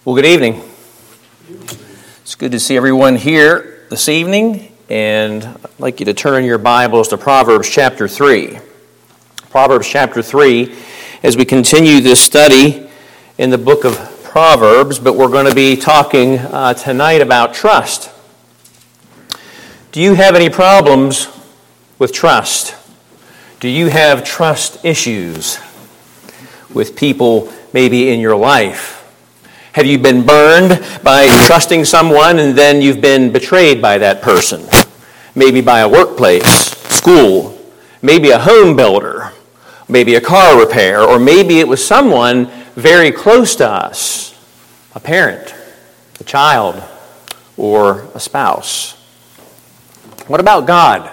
Well, good evening. It's good to see everyone here this evening, and I'd like you to turn your Bibles to Proverbs chapter 3. Proverbs chapter 3, as we continue this study in the book of Proverbs, but we're going to be talking tonight about trust. Do you have any problems with trust? Do you have trust issues with people maybe in your life? Have you been burned by trusting someone and then you've been betrayed by that person? Maybe by a workplace, school, maybe a home builder, maybe a car repair, or maybe it was someone very close to us, a parent, a child, or a spouse. What about God?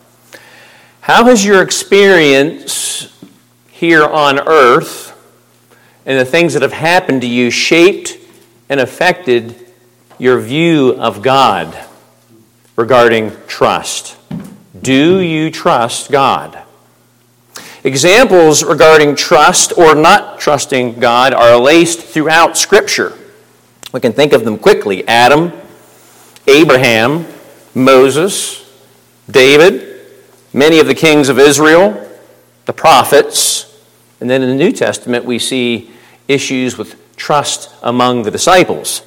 How has your experience here on earth and the things that have happened to you shaped and affected your view of God regarding trust? Do you trust God? Examples regarding trust or not trusting God are laced throughout Scripture. We can think of them quickly. Adam, Abraham, Moses, David, many of the kings of Israel, the prophets, and then in the New Testament we see issues with trust among the disciples.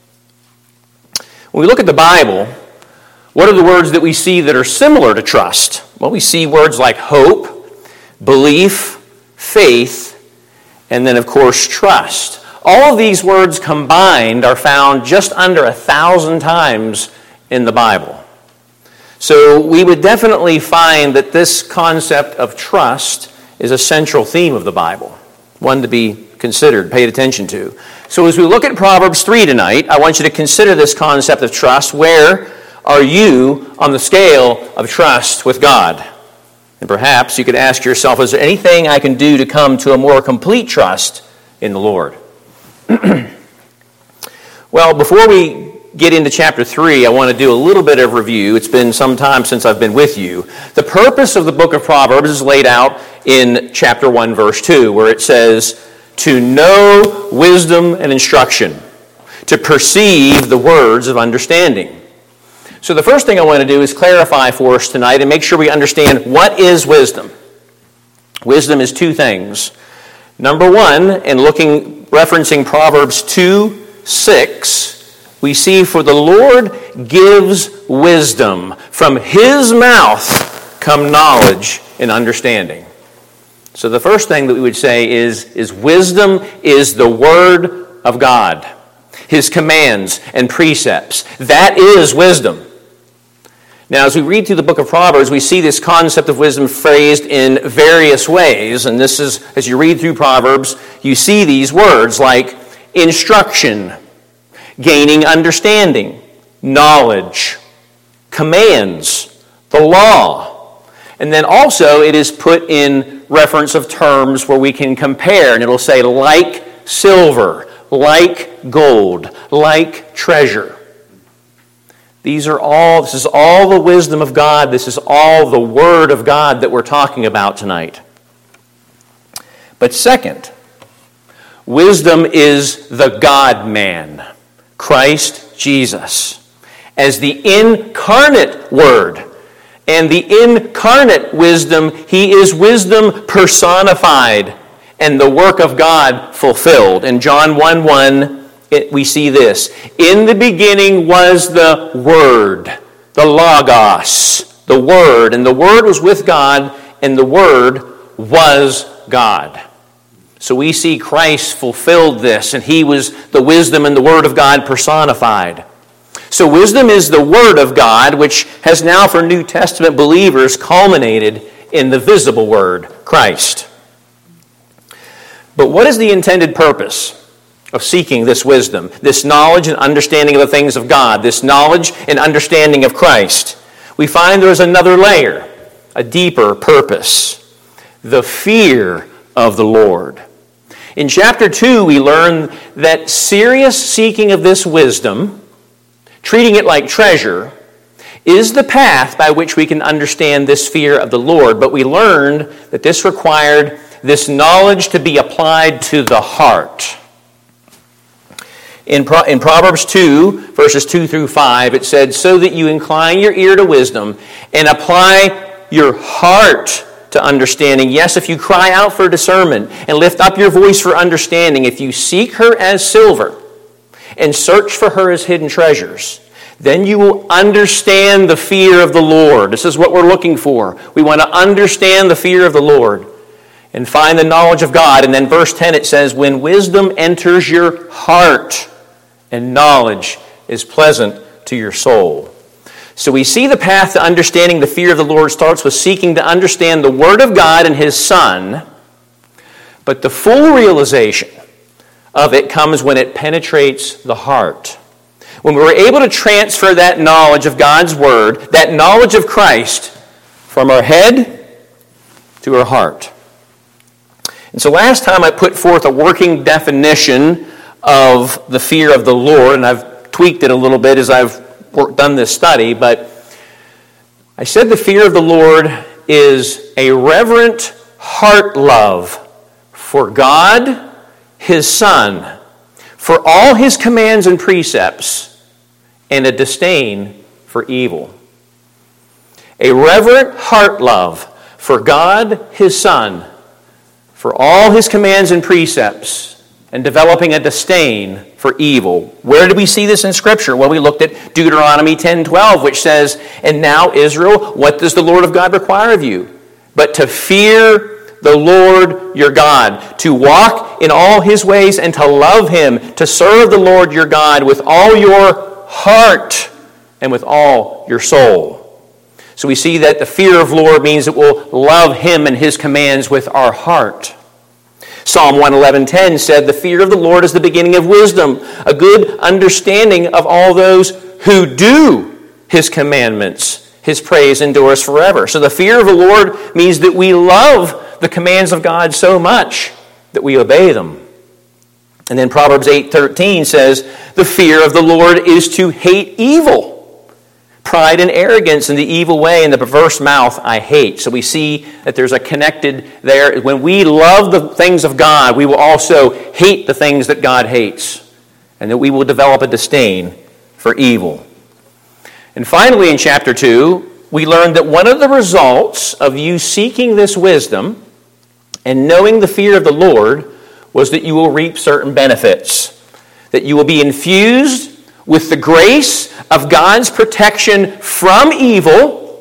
When we look at the Bible, what are the words that we see that are similar to trust? Well, we see words like hope, belief, faith, and then, of course, trust. All of these words combined are found just under 1,000 times in the Bible. So we would definitely find that this concept of trust is a central theme of the Bible, one to be considered, paid attention to. So as we look at Proverbs 3 tonight, I want you to consider this concept of trust. Where are you on the scale of trust with God? And perhaps you could ask yourself, is there anything I can do to come to a more complete trust in the Lord? Well, before we get into chapter 3, I want to do a little bit of review. It's been some time since I've been with you. The purpose of the book of Proverbs is laid out in chapter 1, verse 2, where it says, to know wisdom and instruction, to perceive the words of understanding. So the first thing I want to do is clarify for us tonight and make sure we understand what is wisdom. Wisdom is two things. Number one, and referencing Proverbs 2:6, we see, for the Lord gives wisdom. From his mouth come knowledge and understanding. So the first thing that we would say is wisdom is the word of God. His commands and precepts. That is wisdom. Now, as we read through the book of Proverbs, we see this concept of wisdom phrased in various ways. And this is, as you read through Proverbs, you see these words like instruction, gaining understanding, knowledge, commands, the law. And then also it is put in reference of terms where we can compare, and it'll say like silver, like gold, like treasure. This is all the wisdom of God. This is all the Word of God that we're talking about tonight. But second, wisdom is the God-man, Christ Jesus, as the incarnate Word. And the incarnate wisdom, he is wisdom personified and the work of God fulfilled. In John 1:1, we see this. In the beginning was the Word, the Logos, the Word. And the Word was with God, and the Word was God. So we see Christ fulfilled this, and he was the wisdom and the Word of God personified. So wisdom is the Word of God, which has now for New Testament believers culminated in the visible Word, Christ. But what is the intended purpose of seeking this wisdom, this knowledge and understanding of the things of God, this knowledge and understanding of Christ? We find there is another layer, a deeper purpose, the fear of the Lord. In chapter 2, we learn that serious seeking of this wisdom, treating it like treasure, is the path by which we can understand this fear of the Lord. But we learned that this required this knowledge to be applied to the heart. In Proverbs 2, verses 2 through 5, it said, "So that you incline your ear to wisdom and apply your heart to understanding. Yes, if you cry out for discernment and lift up your voice for understanding, if you seek her as silver and search for her as hidden treasures, then you will understand the fear of the Lord." This is what we're looking for. We want to understand the fear of the Lord and find the knowledge of God. And then verse 10, it says, "When wisdom enters your heart and knowledge is pleasant to your soul." So we see the path to understanding the fear of the Lord starts with seeking to understand the Word of God and His Son, but the full realization of it comes when it penetrates the heart. When we're able to transfer that knowledge of God's Word, that knowledge of Christ, from our head to our heart. And so last time I put forth a working definition of the fear of the Lord, and I've tweaked it a little bit as I've done this study, but I said the fear of the Lord is a reverent heart love for God, His Son, for all His commands and precepts, and a disdain for evil. A reverent heart love for God, His Son, for all His commands and precepts, and developing a disdain for evil. Where do we see this in Scripture? Well, we looked at Deuteronomy 10:12, which says, "And now, Israel, what does the Lord of God require of you? But to fear the Lord your God, to walk in all His ways and to love Him, to serve the Lord your God with all your heart and with all your soul." So we see that the fear of the Lord means that we'll love Him and His commands with our heart. Psalm 111:10 said, "The fear of the Lord is the beginning of wisdom, a good understanding of all those who do His commandments. His praise endures forever." So the fear of the Lord means that we love the commands of God so much that we obey them. And then Proverbs 8:13 says, "The fear of the Lord is to hate evil. Pride and arrogance and the evil way and the perverse mouth I hate." So we see that there's a connected there. When we love the things of God, we will also hate the things that God hates, and that we will develop a disdain for evil. And finally, in chapter 2, we learned that one of the results of you seeking this wisdom and knowing the fear of the Lord was that you will reap certain benefits, that you will be infused with the grace of God's protection from evil,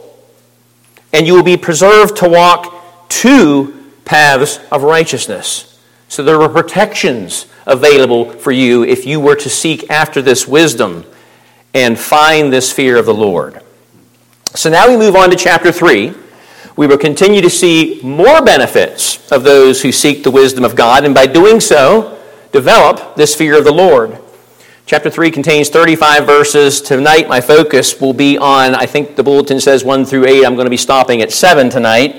and you will be preserved to walk two paths of righteousness. So there are protections available for you if you were to seek after this wisdom and find this fear of the Lord. So now we move on to chapter 3. We will continue to see more benefits of those who seek the wisdom of God, and by doing so, develop this fear of the Lord. Chapter 3 contains 35 verses. Tonight, my focus will be on, I think the bulletin says 1 through 8. I'm going to be stopping at 7 tonight.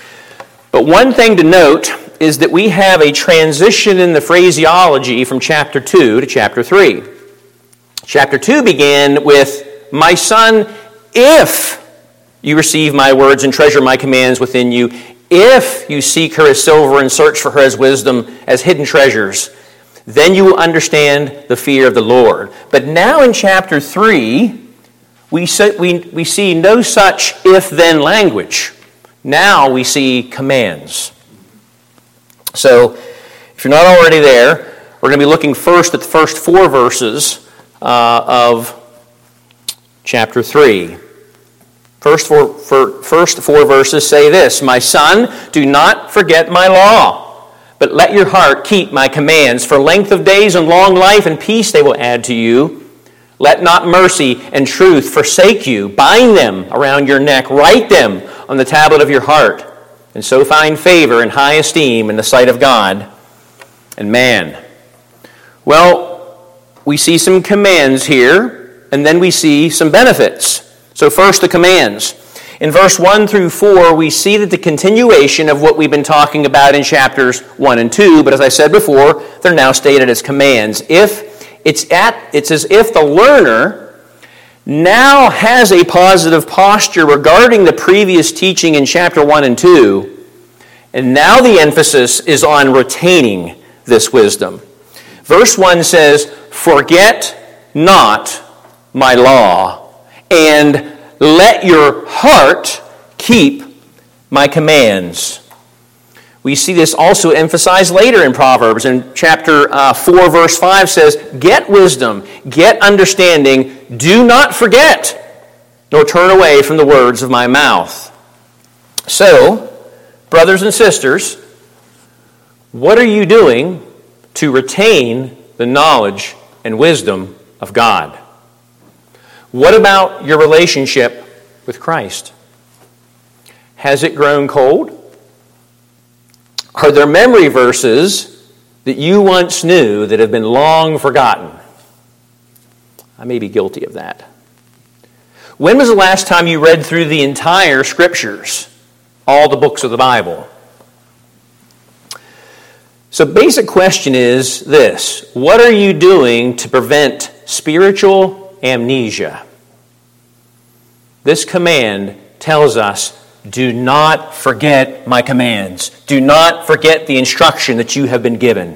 But one thing to note is that we have a transition in the phraseology from chapter 2 to chapter 3. Chapter 2 began with, "My son, if you receive my words and treasure my commands within you, if you seek her as silver and search for her as wisdom, as hidden treasures, then you will understand the fear of the Lord." But now in chapter 3, we see no such if-then language. Now we see commands. So, if you're not already there, we're going to be looking first at the first 4 verses of chapter 3. First four verses say this, "My son, do not forget my law, but let your heart keep my commands. For length of days and long life and peace they will add to you. Let not mercy and truth forsake you. Bind them around your neck. Write them on the tablet of your heart. And so find favor and high esteem in the sight of God and man." Well, we see some commands here, and then we see some benefits. So first, the commands. In verse 1 through 4, we see that the continuation of what we've been talking about in chapters 1 and 2, but as I said before, they're now stated as commands. It's as if the learner now has a positive posture regarding the previous teaching in chapter 1 and 2, and now the emphasis is on retaining this wisdom. Verse 1 says, "Forget not my law, and let your heart keep my commands." We see this also emphasized later in Proverbs. In chapter 4, verse 5 says, "Get wisdom, get understanding, do not forget, nor turn away from the words of my mouth." So, brothers and sisters, what are you doing to retain the knowledge and wisdom of God? What about your relationship with Christ? Has it grown cold? Are there memory verses that you once knew that have been long forgotten? I may be guilty of that. When was the last time you read through the entire Scriptures, all the books of the Bible? So basic question is this: what are you doing to prevent spiritual amnesia? This command tells us, do not forget my commands. Do not forget the instruction that you have been given.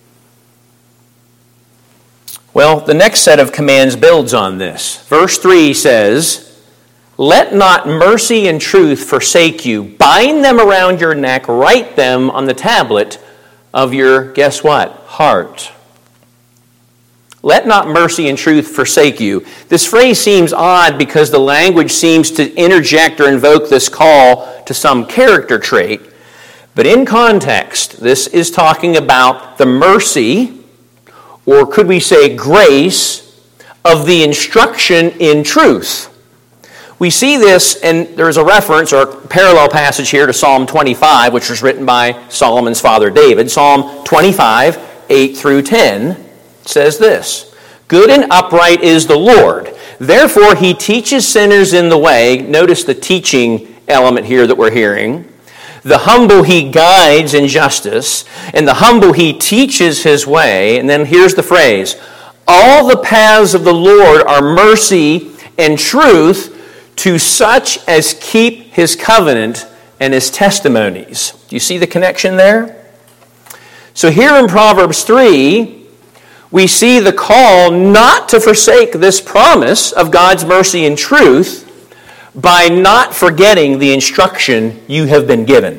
Well, the next set of commands builds on this. Verse 3 says, "Let not mercy and truth forsake you. Bind them around your neck. Write them on the tablet of your," guess what? Heart. Let not mercy and truth forsake you. This phrase seems odd because the language seems to interject or invoke this call to some character trait. But in context, this is talking about the mercy, or could we say grace, of the instruction in truth. We see this, and there's a reference or a parallel passage here to Psalm 25, which was written by Solomon's father David. Psalm 25, 8 through 10. Says this: "Good and upright is the Lord. Therefore he teaches sinners in the way." Notice the teaching element here that we're hearing. "The humble he guides in justice, and the humble he teaches his way." And then here's the phrase: "All the paths of the Lord are mercy and truth to such as keep his covenant and his testimonies." Do you see the connection there? So here in Proverbs 3, we see the call not to forsake this promise of God's mercy and truth by not forgetting the instruction you have been given.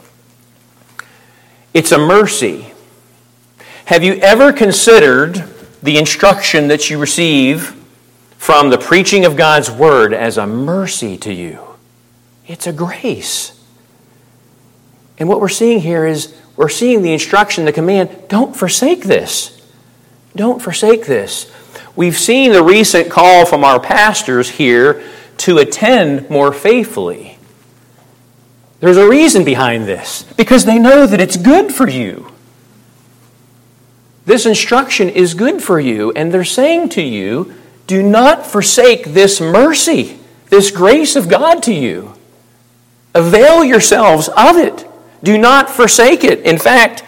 It's a mercy. Have you ever considered the instruction that you receive from the preaching of God's Word as a mercy to you? It's a grace. And what we're seeing here is we're seeing the instruction, the command, don't forsake this. Don't forsake this. We've seen the recent call from our pastors here to attend more faithfully. There's a reason behind this, because they know that it's good for you. This instruction is good for you, and they're saying to you, do not forsake this mercy, this grace of God to you. Avail yourselves of it. Do not forsake it. In fact,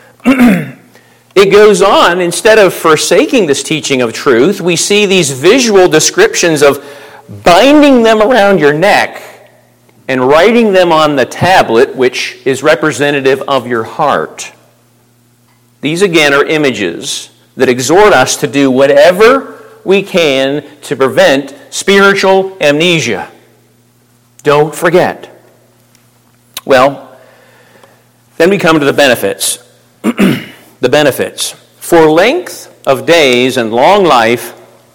it goes on, instead of forsaking this teaching of truth, we see these visual descriptions of binding them around your neck and writing them on the tablet, which is representative of your heart. These again are images that exhort us to do whatever we can to prevent spiritual amnesia. Don't forget. Well, then we come to the benefits. The benefits. For length of days and long life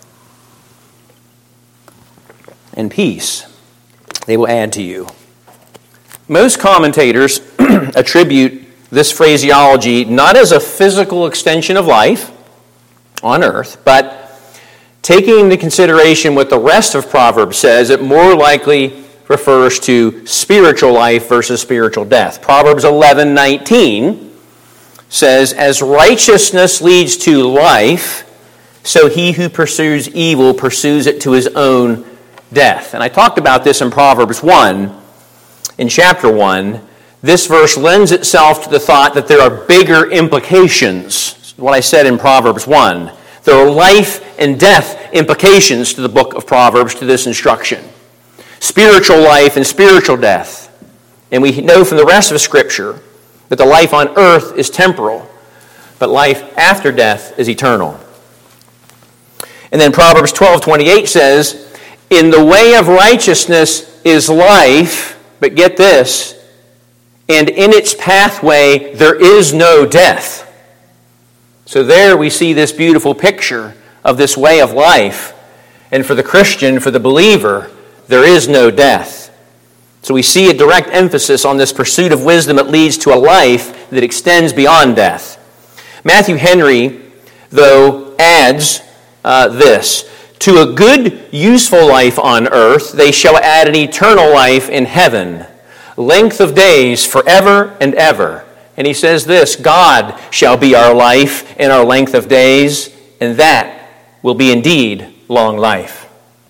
and peace they will add to you. Most commentators attribute this phraseology not as a physical extension of life on earth, but taking into consideration what the rest of Proverbs says, it more likely refers to spiritual life versus spiritual death. Proverbs 11:19 says, "As righteousness leads to life, so he who pursues evil pursues it to his own death." And I talked about this in Proverbs 1, in chapter 1. This verse lends itself to the thought that there are bigger implications. What I said in Proverbs 1. There are life and death implications to the book of Proverbs, to this instruction. Spiritual life and spiritual death. And we know from the rest of Scripture that the life on earth is temporal. but life after death is eternal. And then Proverbs 12:28 says, in the way of righteousness is life, but get this, and in its pathway there is no death. So there we see this beautiful picture of this way of life. And for the Christian, for the believer, there is no death. So we see a direct emphasis on this pursuit of wisdom that leads to a life that extends beyond death. Matthew Henry, though, adds this, to a good, useful life on earth, they shall add an eternal life in heaven, length of days forever and ever. And he says this, God shall be our life and our length of days, and that will be indeed long life.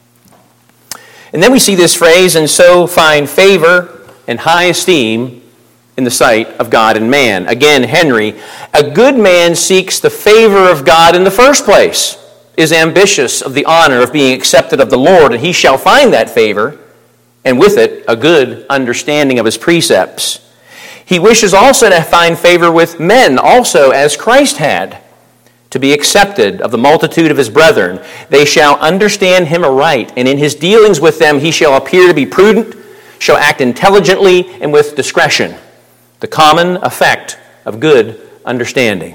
And then we see this phrase, and so find favor and high esteem in the sight of God and man. Again, Henry, a good man seeks the favor of God in the first place, is ambitious of the honor of being accepted of the Lord, and he shall find that favor, and with it a good understanding of his precepts. He wishes also to find favor with men, also as Christ had, to be accepted of the multitude of his brethren. They shall understand him aright, and in his dealings with them he shall appear to be prudent, shall act intelligently and with discretion, the common effect of good understanding.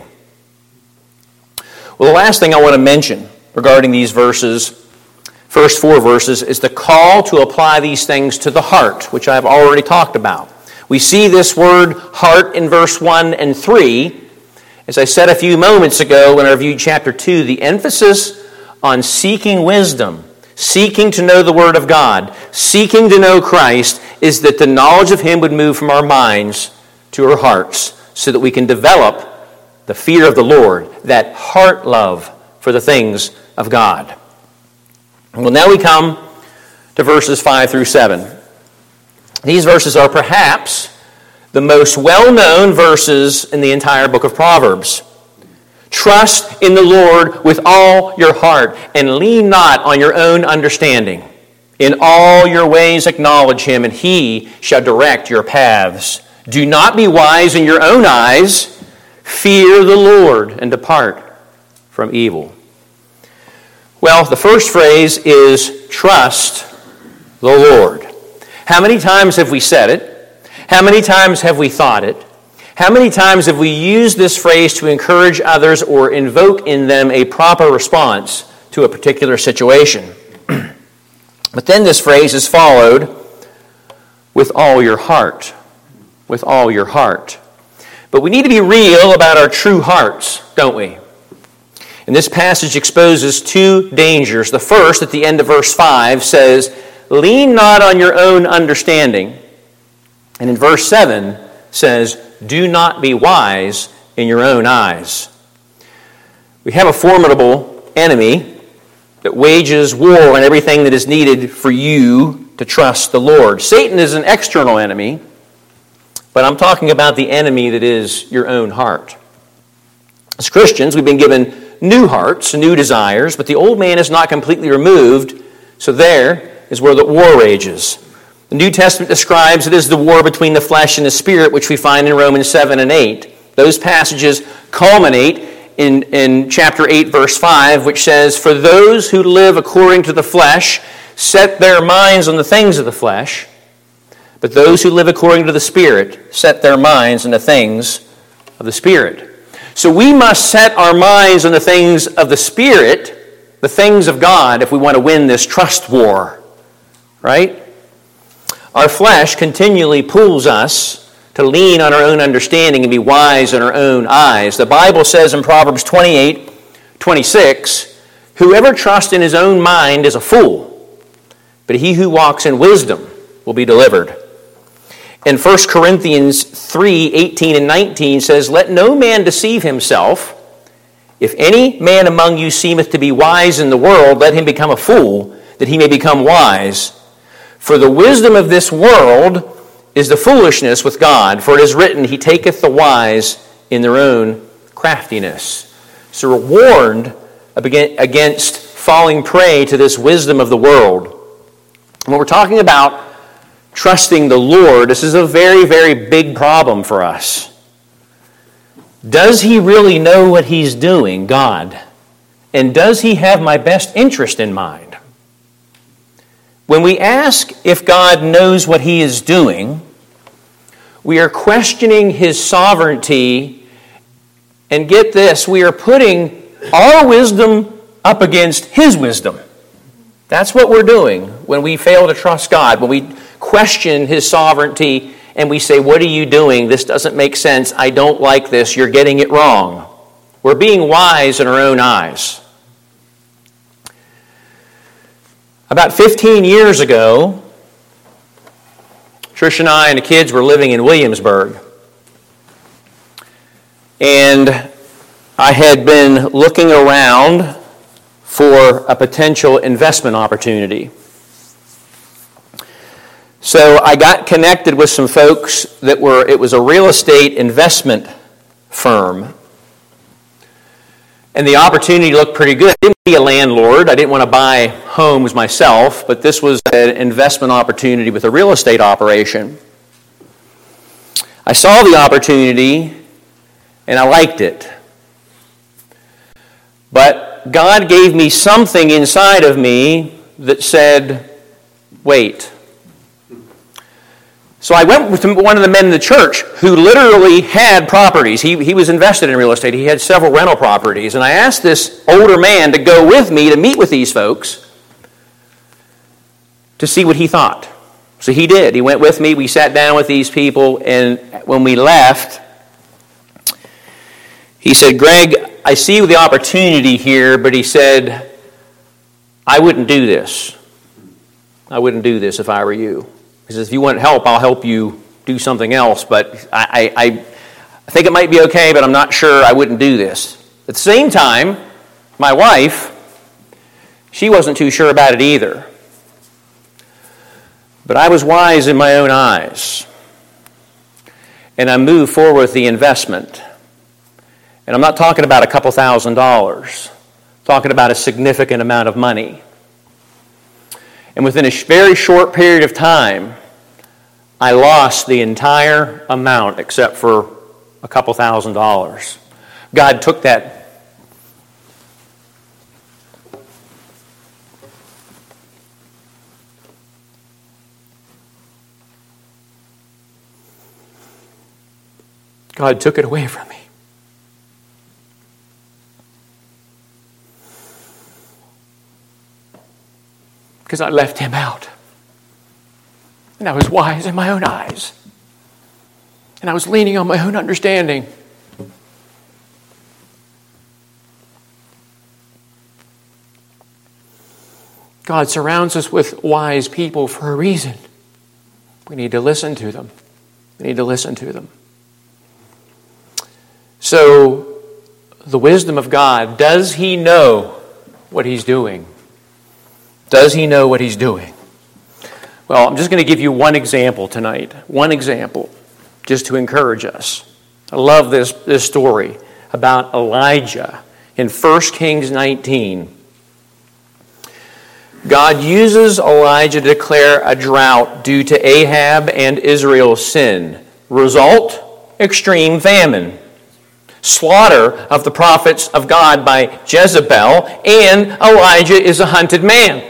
Well, the last thing I want to mention regarding these verses, first 4 verses, is the call to apply these things to the heart, which I've already talked about. We see this word heart in verse 1 and 3. As I said a few moments ago when I reviewed chapter 2, the emphasis on seeking wisdom, seeking to know the Word of God, seeking to know Christ, is that the knowledge of Him would move from our minds to our hearts so that we can develop the fear of the Lord, that heart love for the things of God. Well, now we come to verses 5 through 7. These verses are perhaps the most well-known verses in the entire book of Proverbs. Trust in the Lord with all your heart, and lean not on your own understanding. In all your ways acknowledge Him, and He shall direct your paths. Do not be wise in your own eyes. Fear the Lord and depart from evil. Well, the first phrase is trust the Lord. How many times have we said it? How many times have we thought it? How many times have we used this phrase to encourage others or invoke in them a proper response to a particular situation? But then this phrase is followed with all your heart. With all your heart. But we need to be real about our true hearts, don't we? And this passage exposes 2 dangers. The first, at the end of verse 5, says, lean not on your own understanding. And in verse 7 says, do not be wise in your own eyes. We have a formidable enemy that wages war on everything that is needed for you to trust the Lord. Satan is an external enemy, but I'm talking about the enemy that is your own heart. As Christians, we've been given new hearts, new desires, but the old man is not completely removed, so there is where the war rages. The New Testament describes it as the war between the flesh and the spirit, which we find in Romans 7 and 8. Those passages culminate in chapter 8, verse 5, which says, for those who live according to the flesh set their minds on the things of the flesh, but those who live according to the Spirit set their minds on the things of the Spirit. So we must set our minds on the things of the Spirit, the things of God, if we want to win this trust war. Right? Our flesh continually pulls us to lean on our own understanding and be wise in our own eyes. The Bible says in Proverbs 28:26, whoever trusts in his own mind is a fool, but he who walks in wisdom will be delivered. In 1 Corinthians 3:18 and 19 says, let no man deceive himself. If any man among you seemeth to be wise in the world, let him become a fool, that he may become wise. For the wisdom of this world is the foolishness with God. For it is written, he taketh the wise in their own craftiness. So we're warned against falling prey to this wisdom of the world. When we're talking about trusting the Lord, this is a very, very big problem for us. Does he really know what he's doing, God? And does he have my best interest in mind? When we ask if God knows what he is doing, we are questioning his sovereignty. And get this, we are putting our wisdom up against his wisdom. That's what we're doing when we fail to trust God, when we question his sovereignty and we say, what are you doing? This doesn't make sense. I don't like this. You're getting it wrong. We're being wise in our own eyes. About 15 years ago, Trish and I and the kids were living in Williamsburg. And I had been looking around for a potential investment opportunity. So I got connected with some folks it was a real estate investment firm. And the opportunity looked pretty good. I didn't be a landlord. I didn't want to buy homes myself, but this was an investment opportunity with a real estate operation. I saw the opportunity and I liked it. But God gave me something inside of me that said, wait. So I went with one of the men in the church who literally had properties. He was invested in real estate. He had several rental properties. And I asked this older man to go with me to meet with these folks to see what he thought. So he did. He went with me. We sat down with these people. And when we left, he said, Greg, I see the opportunity here, but he said, I wouldn't do this. I wouldn't do this if I were you. He says, if you want help, I'll help you do something else, but I think it might be okay, but I'm not sure. I wouldn't do this. At the same time, my wife, she wasn't too sure about it either. But I was wise in my own eyes. And I moved forward with the investment. And I'm not talking about a couple $1,000s. I'm talking about a significant amount of money. And within a very short period of time, I lost the entire amount except for a couple $1,000s. God took that. God took it away from me. Because I left him out. And I was wise in my own eyes. And I was leaning on my own understanding. God surrounds us with wise people for a reason. We need to listen to them. We need to listen to them. So, the wisdom of God, does he know what he's doing? Does he know what he's doing? Well, I'm just going to give you one example tonight. One example, just to encourage us. I love this story about Elijah in 1 Kings 19. God uses Elijah to declare a drought due to Ahab and Israel's sin. Result, extreme famine. Slaughter of the prophets of God by Jezebel, and Elijah is a hunted man.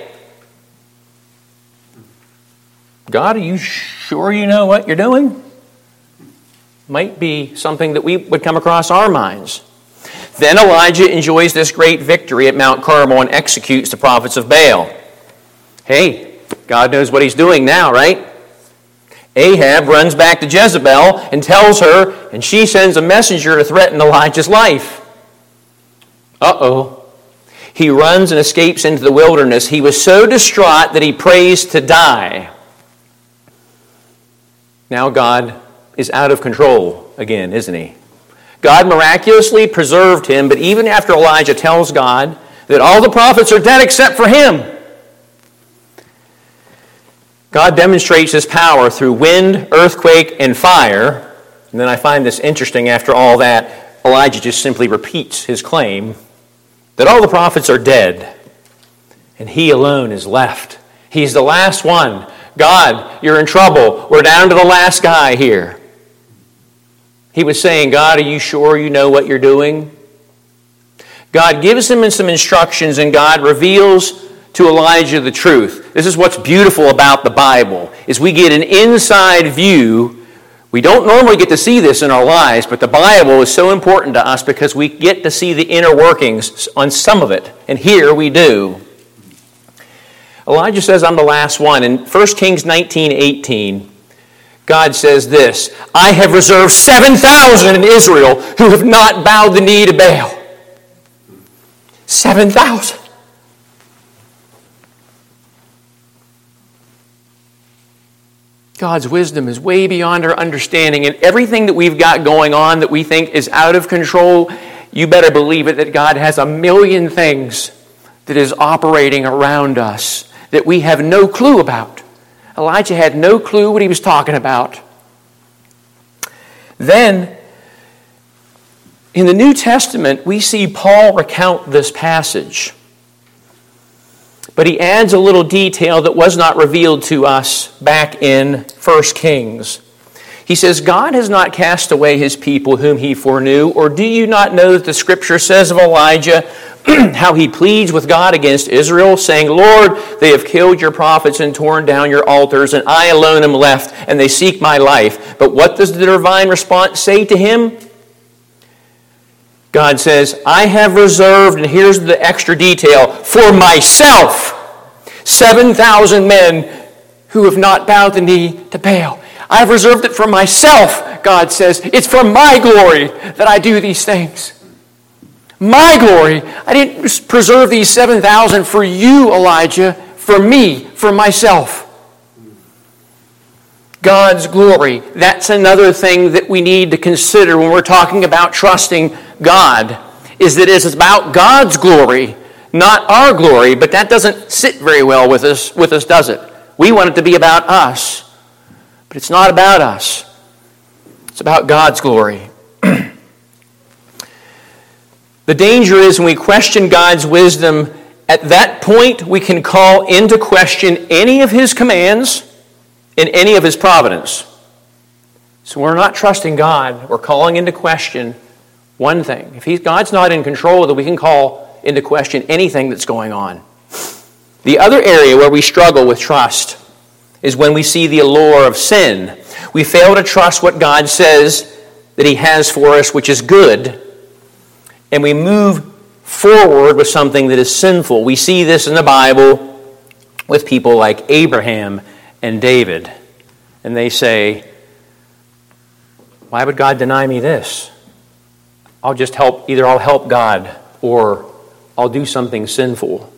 God, are you sure you know what you're doing? Might be something that would come across our minds. Then Elijah enjoys this great victory at Mount Carmel and executes the prophets of Baal. Hey, God knows what he's doing now, right? Ahab runs back to Jezebel and tells her, and she sends a messenger to threaten Elijah's life. Uh-oh. He runs and escapes into the wilderness. He was so distraught that he prays to die. Now God is out of control again, isn't he? God miraculously preserved him, but even after Elijah tells God that all the prophets are dead except for him, God demonstrates his power through wind, earthquake, and fire. And then I find this interesting. After all that, Elijah just simply repeats his claim that all the prophets are dead, and he alone is left. He's the last one. God, you're in trouble. We're down to the last guy here. He was saying, God, are you sure you know what you're doing? God gives him some instructions, and God reveals to Elijah the truth. This is what's beautiful about the Bible, is we get an inside view. We don't normally get to see this in our lives, but the Bible is so important to us because we get to see the inner workings on some of it. And here we do. Elijah says, I'm the last one. In 1 Kings 19:18, God says this, I have reserved 7,000 in Israel who have not bowed the knee to Baal. 7,000. God's wisdom is way beyond our understanding, and everything that we've got going on that we think is out of control, you better believe it that God has a million things that is operating around us that we have no clue about. Elijah had no clue what he was talking about. Then, in the New Testament, we see Paul recount this passage. But he adds a little detail that was not revealed to us back in 1 Kings. He says, God has not cast away his people whom he foreknew, or do you not know that the Scripture says of Elijah how he pleads with God against Israel, saying, Lord, they have killed your prophets and torn down your altars, and I alone am left, and they seek my life. But what does the divine response say to him? God says, I have reserved, and here's the extra detail, for myself 7,000 men who have not bowed the knee to Baal. I have reserved it for myself, God says. It's for my glory that I do these things. My glory. I didn't preserve these 7,000 for you, Elijah, for me, for myself. God's glory. That's another thing that we need to consider when we're talking about trusting God, is that it's about God's glory, not our glory, but that doesn't sit very well with us, does it? We want it to be about us, but it's not about us. It's about God's glory. The danger is when we question God's wisdom, at that point we can call into question any of his commands and any of his providence. So we're not trusting God. We're calling into question one thing. If God's not in control, then we can call into question anything that's going on. The other area where we struggle with trust is when we see the allure of sin. We fail to trust what God says that he has for us, which is good, and we move forward with something that is sinful. We see this in the Bible with people like Abraham and David. And they say, why would God deny me this? Either I'll help God or I'll do something sinful.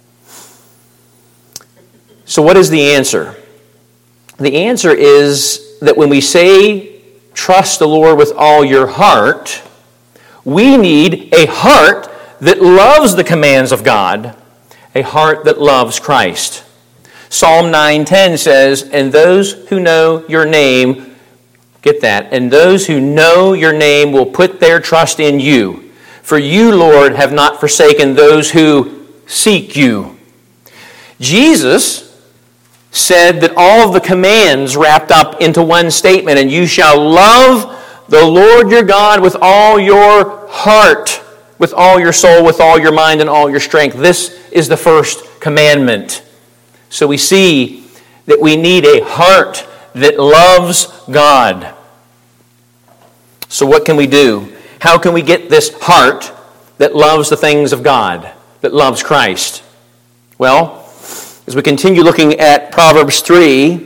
So what is the answer? The answer is that when we say trust the Lord with all your heart, we need a heart that loves the commands of God, a heart that loves Christ. Psalm 9:10 says, and those who know your name, get that, and those who know your name will put their trust in you. For you, Lord, have not forsaken those who seek you. Jesus said that all of the commands wrapped up into one statement, and you shall love the Lord your God with all your heart, with all your soul, with all your mind, and all your strength. This is the first commandment. So we see that we need a heart that loves God. So what can we do? How can we get this heart that loves the things of God, that loves Christ? Well, as we continue looking at Proverbs 3,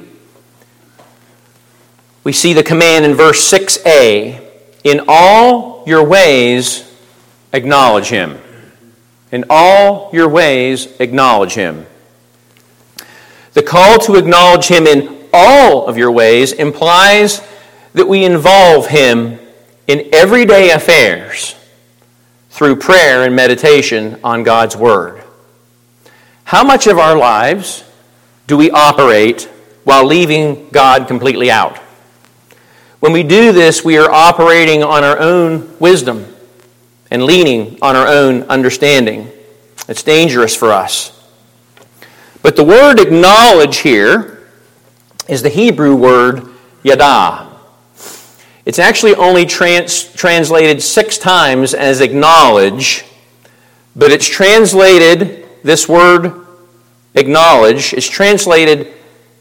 we see the command in verse 6a, in all your ways acknowledge him. In all your ways acknowledge him. The call to acknowledge him in all of your ways implies that we involve him in everyday affairs through prayer and meditation on God's Word. How much of our lives do we operate while leaving God completely out? When we do this, we are operating on our own wisdom and leaning on our own understanding. It's dangerous for us. But the word acknowledge here is the Hebrew word yada. It's actually only translated 6 times as acknowledge, but it's translated, this word acknowledge, is translated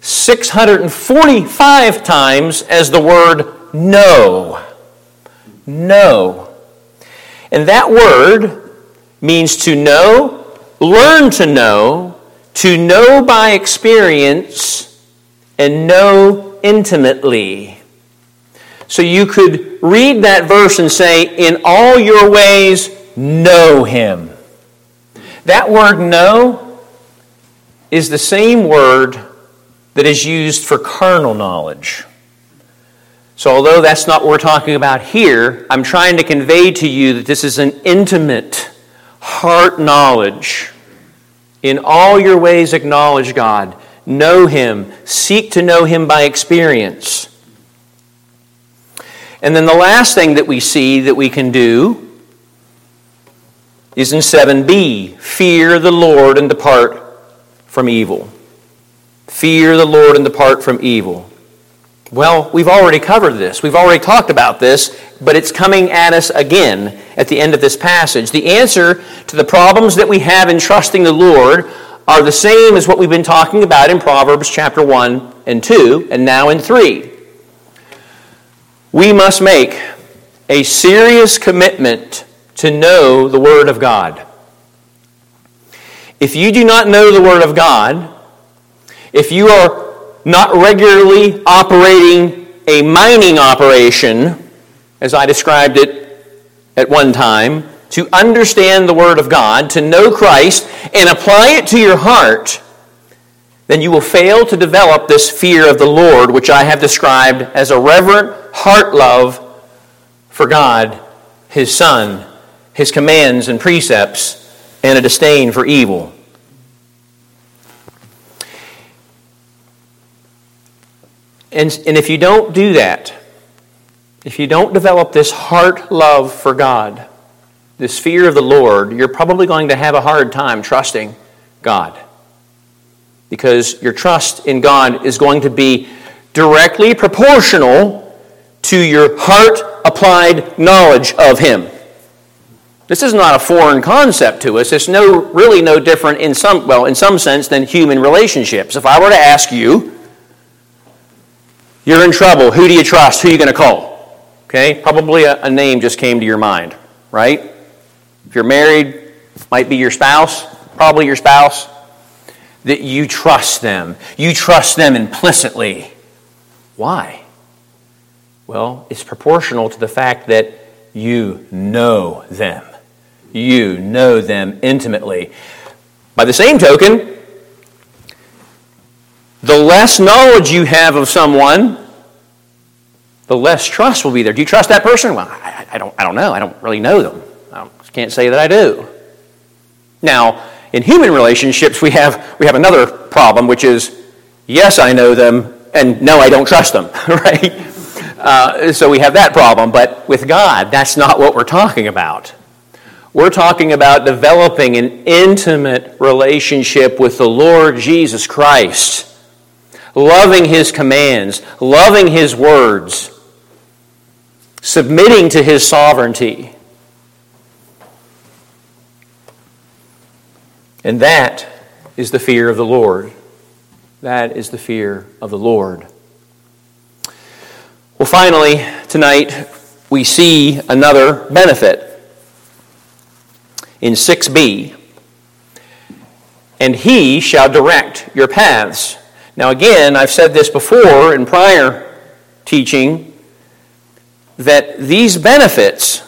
645 times as the word know. Know. And that word means to know, learn to know by experience, and know intimately. So you could read that verse and say, in all your ways, know Him. That word know is the same word that is used for carnal knowledge. So although that's not what we're talking about here, I'm trying to convey to you that this is an intimate heart knowledge. In all your ways acknowledge God. Know Him. Seek to know Him by experience. And then the last thing that we see that we can do is in 7b. Fear the Lord and depart from evil. Fear the Lord and depart from evil. Well, we've already covered this. We've already talked about this, but it's coming at us again at the end of this passage. The answer to the problems that we have in trusting the Lord are the same as what we've been talking about in Proverbs chapter 1 and 2, and now in 3. We must make a serious commitment to know the Word of God. If you do not know the Word of God, if you are not regularly operating a mining operation, as I described it at one time, to understand the Word of God, to know Christ, and apply it to your heart, then you will fail to develop this fear of the Lord, which I have described as a reverent heart love for God, His Son, His commands and precepts, and a disdain for evil. And if you don't do that, if you don't develop this heart love for God, this fear of the Lord, you're probably going to have a hard time trusting God. Because your trust in God is going to be directly proportional to your heart-applied knowledge of Him. This is not a foreign concept to us. It's really no different in some sense than human relationships. If I were to ask you, you're in trouble, who do you trust? Who are you going to call? Okay, probably a name just came to your mind, right? If you're married, might be your spouse, probably your spouse. That you trust them. You trust them implicitly. Why? Well, it's proportional to the fact that you know them. You know them intimately. By the same token, the less knowledge you have of someone, the less trust will be there. Do you trust that person? Well, I don't know. I don't really know them. I can't say that I do. Now, in human relationships, we have another problem, which is, yes, I know them, and no, I don't trust them, right? So we have that problem. But with God, that's not what we're talking about. We're talking about developing an intimate relationship with the Lord Jesus Christ, loving His commands, loving His words, submitting to His sovereignty. And that is the fear of the Lord. That is the fear of the Lord. Well, finally, tonight, we see another benefit. In 6b, and He shall direct your paths. Now again, I've said this before in prior teaching, that these benefits,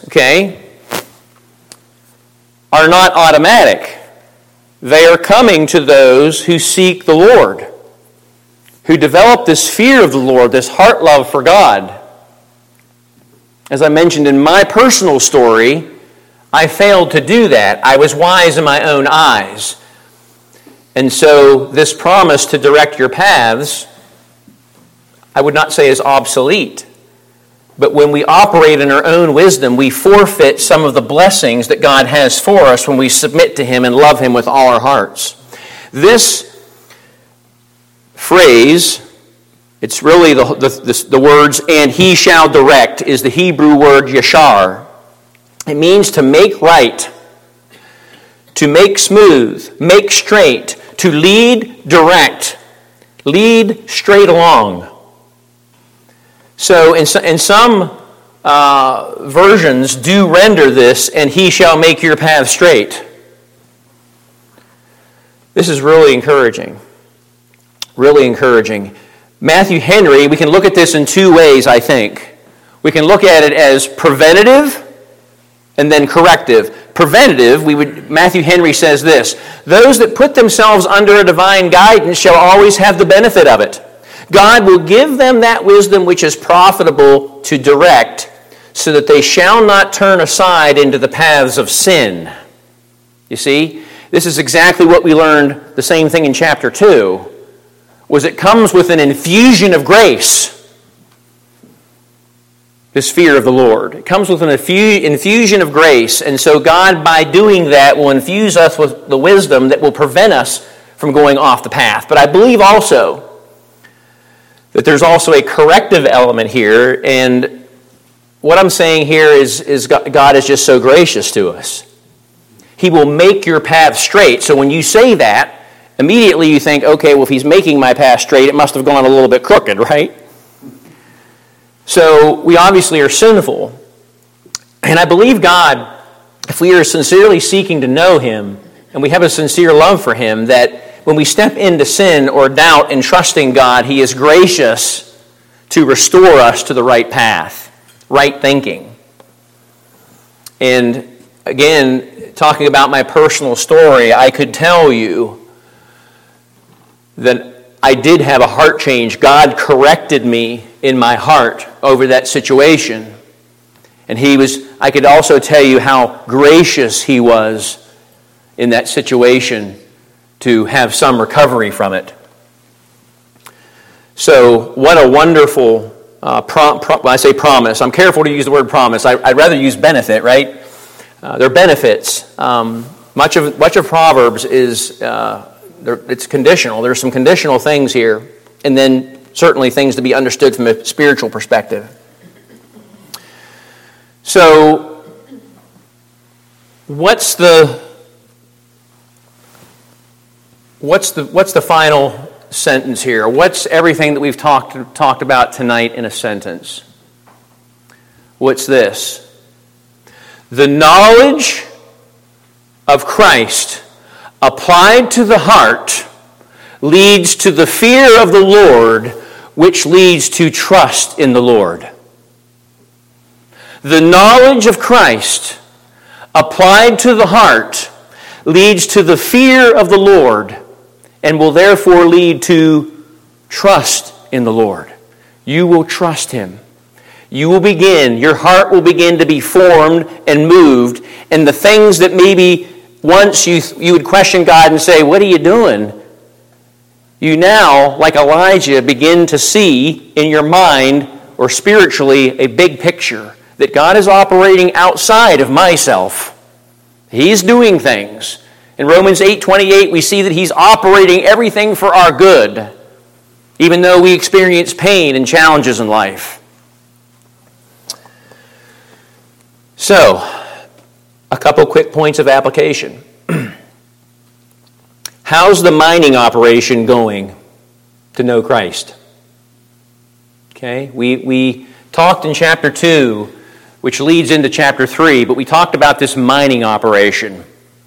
are not automatic. They are coming to those who seek the Lord, who develop this fear of the Lord, this heart love for God. As I mentioned in my personal story, I failed to do that. I was wise in my own eyes. And so this promise to direct your paths, I would not say is obsolete. But when we operate in our own wisdom, we forfeit some of the blessings that God has for us when we submit to Him and love Him with all our hearts. This phrase It's really the words, and he shall direct, is the Hebrew word yashar. It means to make right, to make smooth, make straight, to lead direct, lead straight along. So in some versions do render this, and he shall make your path straight. This is really encouraging. Really encouraging. Matthew Henry, we can look at this in two ways, I think. We can look at it as preventative and then corrective. Preventative, Matthew Henry says this: those that put themselves under a divine guidance shall always have the benefit of it. God will give them that wisdom which is profitable to direct, so that they shall not turn aside into the paths of sin. You see, this is exactly what we learned, the same thing in chapter 2, was it comes with an infusion of grace. This fear of the Lord. It comes with an infusion of grace. And so God, by doing that, will infuse us with the wisdom that will prevent us from going off the path. But I believe also that there's also a corrective element here. And what I'm saying here is God is just so gracious to us. He will make your path straight. So when you say that, immediately you think, okay, well, if he's making my path straight, it must have gone a little bit crooked, right? So we obviously are sinful. And I believe God, if we are sincerely seeking to know him, and we have a sincere love for him, that when we step into sin or doubt in trusting God, he is gracious to restore us to the right path, right thinking. And again, talking about my personal story, I could tell you that I did have a heart change. God corrected me in my heart over that situation. And I could also tell you how gracious he was in that situation to have some recovery from it. So what a wonderful, when I say promise, I'm careful to use the word promise. I'd rather use benefit, right? They're benefits. Much of Proverbs is it's conditional. There's some conditional things here, and then certainly things to be understood from a spiritual perspective. So, what's the final sentence here? What's everything that we've talked about tonight in a sentence? What's this? The knowledge of Christ applied to the heart leads to the fear of the Lord, which leads to trust in the Lord. The knowledge of Christ applied to the heart leads to the fear of the Lord and will therefore lead to trust in the Lord. You will trust him. Your heart will begin to be formed and moved, and the things that maybe once you would question God and say, what are you doing? You now, like Elijah, begin to see in your mind or spiritually a big picture that God is operating outside of myself. He's doing things. In Romans 8:28, we see that he's operating everything for our good, even though we experience pain and challenges in life. So, a couple quick points of application. How's the mining operation going to know Christ? Okay, we talked in chapter 2, which leads into chapter 3, but we talked about this mining operation.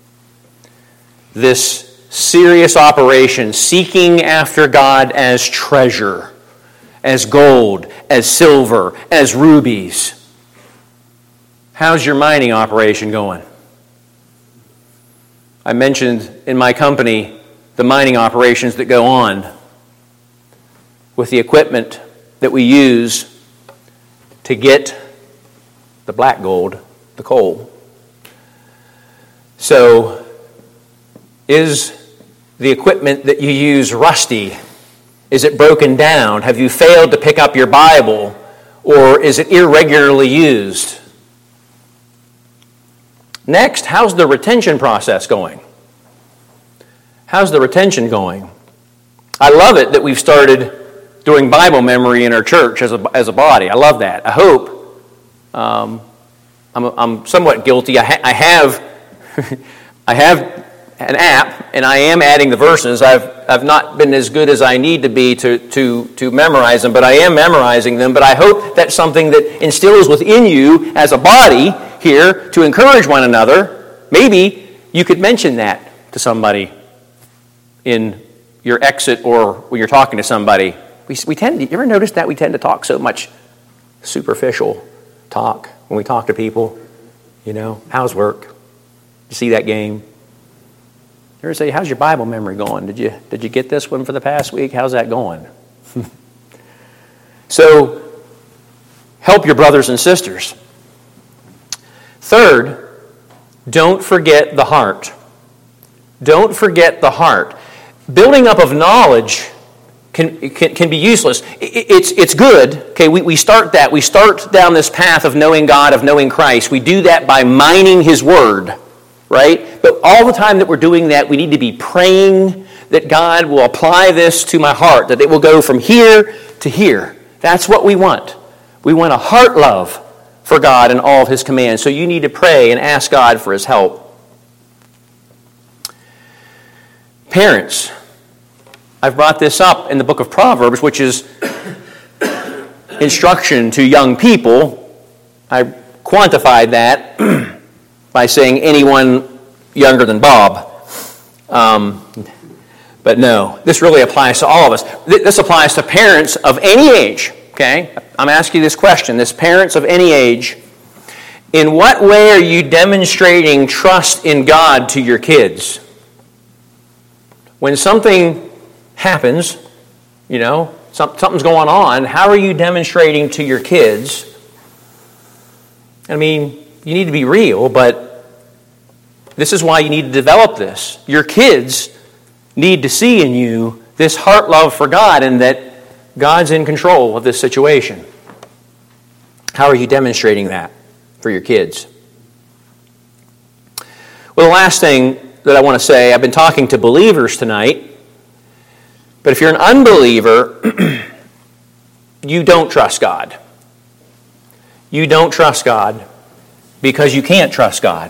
This serious operation, seeking after God as treasure, as gold, as silver, as rubies. How's your mining operation going? I mentioned in my company the mining operations that go on with the equipment that we use to get the black gold, the coal. So, is the equipment that you use rusty? Is it broken down? Have you failed to pick up your Bible? Or is it irregularly used? Next, how's the retention process going? How's the retention going? I love it that we've started doing Bible memory in our church as a body. I love that. I hope. I'm somewhat guilty. I have I have an app, and I am adding the verses. I've not been as good as I need to be to memorize them, but I am memorizing them. But I hope that's something that instills within you as a body here to encourage one another. Maybe you could mention that to somebody in your exit or when you're talking to somebody. We tend to, you ever notice that we tend to talk so much superficial talk when we talk to people? You know, how's work? You see that game? You ever say, how's your Bible memory going? Did you get this one for the past week? How's that going? So, help your brothers and sisters. Third, don't forget the heart. Don't forget the heart. Building up of knowledge can be useless. It's good. Okay, we start that. We start down this path of knowing God, of knowing Christ. We do that by mining His Word, right? But all the time that we're doing that, we need to be praying that God will apply this to my heart, that it will go from here to here. That's what we want. We want a heart love for God and all of His commands. So you need to pray and ask God for His help. Parents, I've brought this up in the book of Proverbs, which is instruction to young people. I quantified that by saying anyone younger than Bob. But no, this really applies to all of us. This applies to parents of any age, okay? I'm asking you this question. This parents of any age, in what way are you demonstrating trust in God to your kids? When something happens, you know, something's going on, how are you demonstrating to your kids? I mean, you need to be real, but this is why you need to develop this. Your kids need to see in you this heart love for God and that God's in control of this situation. How are you demonstrating that for your kids? Well, the last thing that I want to say, I've been talking to believers tonight, but if you're an unbeliever, you don't trust God. You don't trust God because you can't trust God.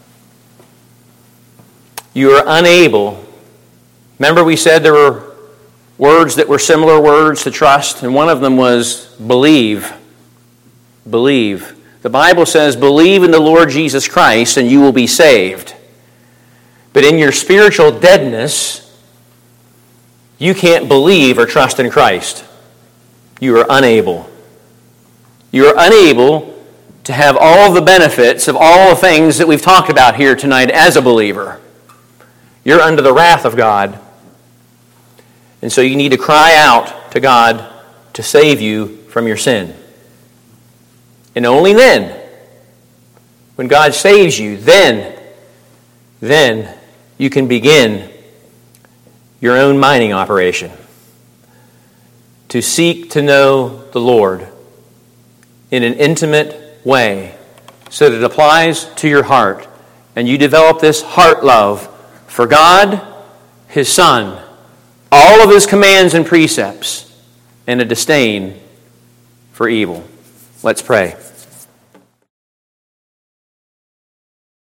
You are unable. Remember we said there were words that were similar words to trust, and one of them was believe. Believe. The Bible says, believe in the Lord Jesus Christ and you will be saved. But in your spiritual deadness, you can't believe or trust in Christ. You are unable. You are unable to have all the benefits of all the things that we've talked about here tonight as a believer. You're under the wrath of God. And so you need to cry out to God to save you from your sin. And only then, when God saves you, then you can begin your own mining operation to seek to know the Lord in an intimate way so that it applies to your heart and you develop this heart love for God, His Son, all of His commands and precepts, and a disdain for evil. Let's pray.